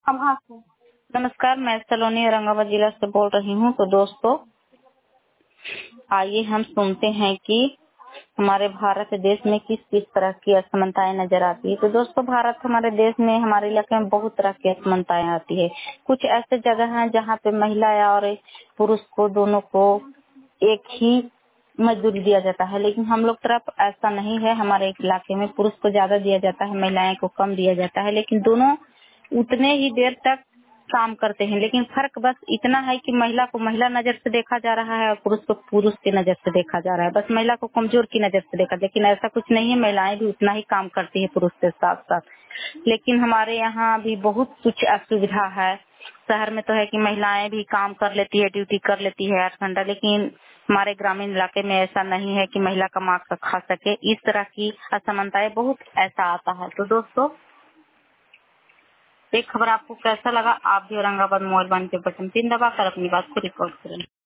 अब हाँ से। नमस्कार, मैं सलोनी औरंगाबाद जिला से बोल रही हूँ। तो दोस्तों, आइए हम सुनते हैं कि हमारे भारत देश में किस किस तरह की असमानताएं नजर आती है। तो दोस्तों, भारत हमारे देश में, हमारे इलाके में बहुत तरह की असमानताएं आती है। कुछ ऐसे जगह हैं जहाँ पे महिला और पुरुष को दोनों को एक ही मजदूरी दिया जाता है, लेकिन हम लोग तरफ ऐसा नहीं है। हमारे इलाके में पुरुष को ज्यादा दिया जाता है, महिलाएं को कम दिया जाता है, लेकिन दोनों उतने ही देर तक काम करते हैं। लेकिन फर्क बस इतना है कि महिला को महिला नजर से देखा जा रहा है और पुरुष को पुरुष की नजर से देखा जा रहा है। बस महिला को कमजोर की नजर से देखा, लेकिन ऐसा कुछ नहीं है। महिलाएं भी उतना ही काम करती है पुरुष के साथ साथ। लेकिन हमारे यहाँ भी बहुत कुछ असुविधा है। शहर में तो है कि महिलाएं भी काम कर लेती है, ड्यूटी कर लेती है 8 घंटा, लेकिन हमारे ग्रामीण इलाके में ऐसा नहीं है कि महिला कमा कर खा सके। इस तरह की असमानताएं बहुत ऐसा आता है। तो दोस्तों, एक खबर आपको कैसा लगा, आप भी औरंगाबाद मोबाइल 1 के बटन 3 दबाकर अपनी बात को रिकॉर्ड करें।